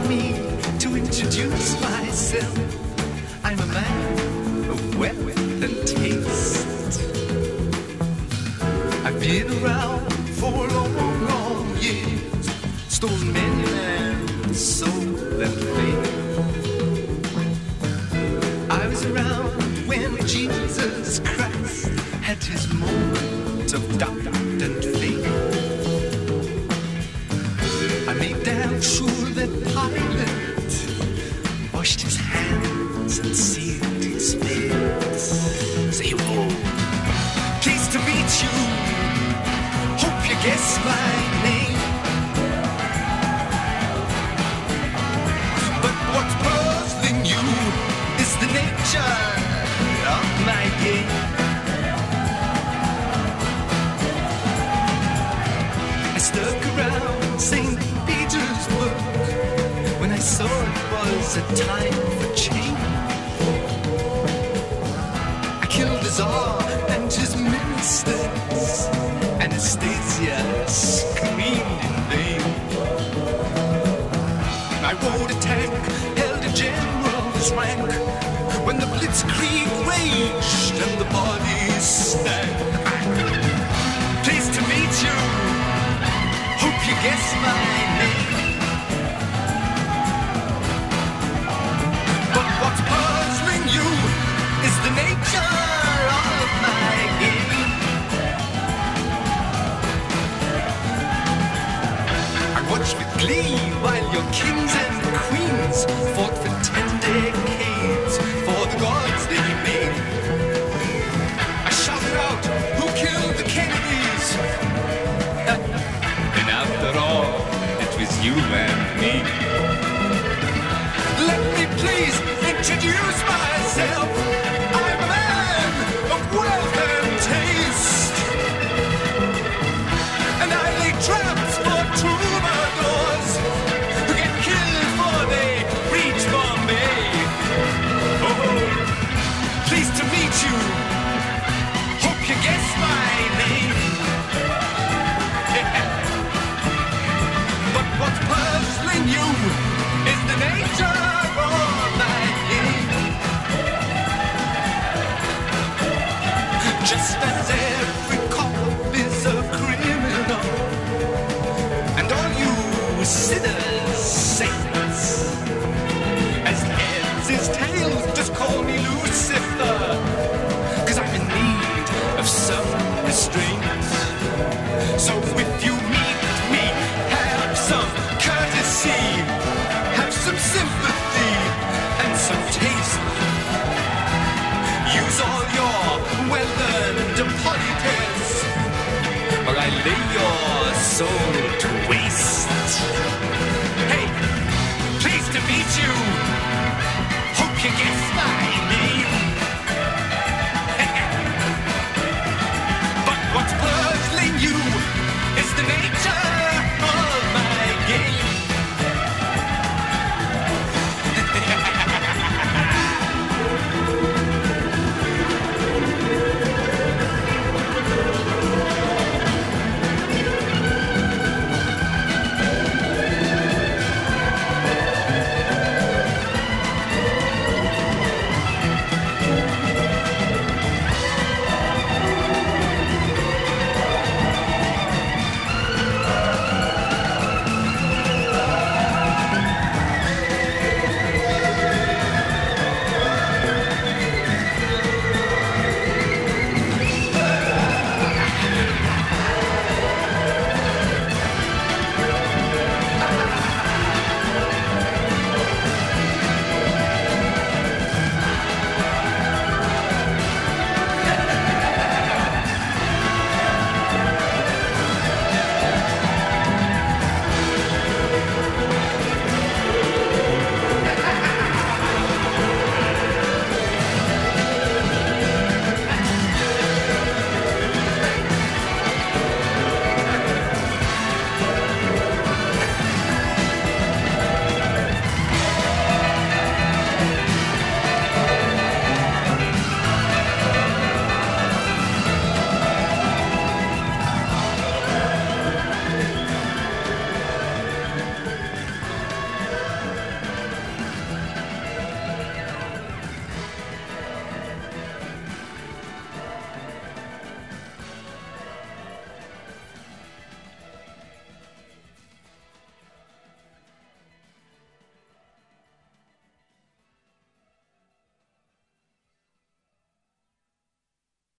me to introduce myself. I'm a man of wealth and taste. I've been around for long, long years, stolen many lands, soul and faith. I was around when Jesus Christ had his moment of doubt and faith. I made damn sure that Pilate washed his hands and sealed his face. Say, oh, pleased to meet you. Hope you guess my name. But what's puzzling you is the nature of my game. I stuck around St. Petersburg when I saw it was a time for change. I killed the Tsar and his ministers. Anastasia screamed in vain. I rode a tank, held a general's rank when the blitzkrieg raged and the bodies stank. Pleased to meet you. Hope you guess my name. But what's puzzling you is the nature of my game. I watched with glee while your kings and queens fought for 10 decades for the gods they made. I shouted out, who killed the Kennedys? And after all, it was you and me. Let me please introduce myself. I'm a man of wealth and taste, and I lay traps for troubadours who get killed before they reach Bombay. Oh, pleased to meet you. Hope you guess my name. But what's puzzling you is the nature